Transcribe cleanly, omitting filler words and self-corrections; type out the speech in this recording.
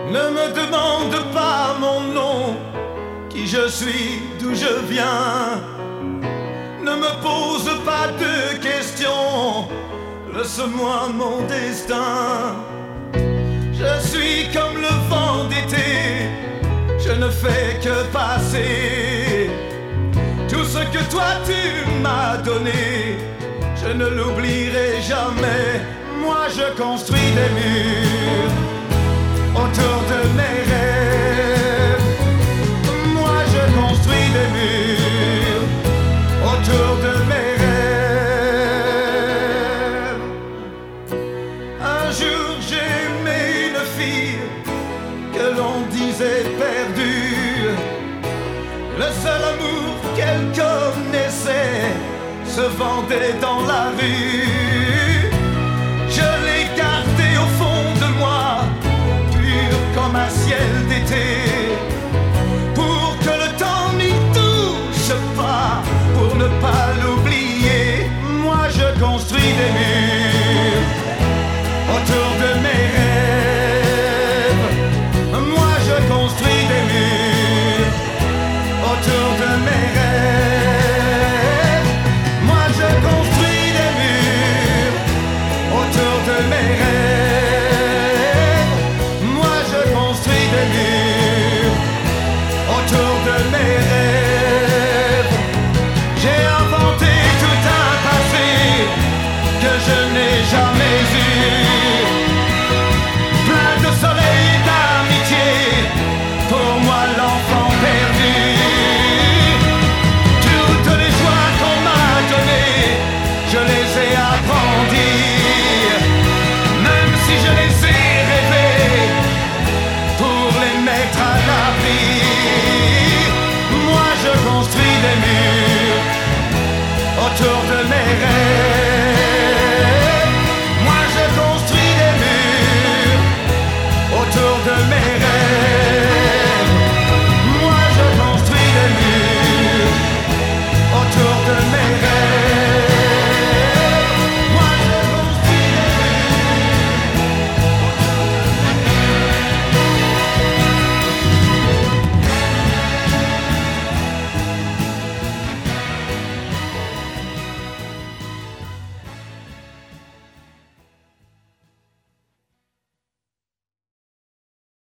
Ne me demande pas mon nom, qui je suis, d'où je viens. Ne me pose pas de questions, laisse-moi mon destin. Je suis comme le vent d'été, je ne fais que passer. Tout ce que toi tu m'as donné, je ne l'oublierai jamais. Moi je construis des murs autour de mes rêves. Moi je construis des murs autour de mes rêves. Un jour j'ai aimé une fille que l'on disait perdue. Le seul amour qu'elle connaissait se vendait dans la rue. Je l'ai gardé au fond de moi, pur comme un ciel d'été.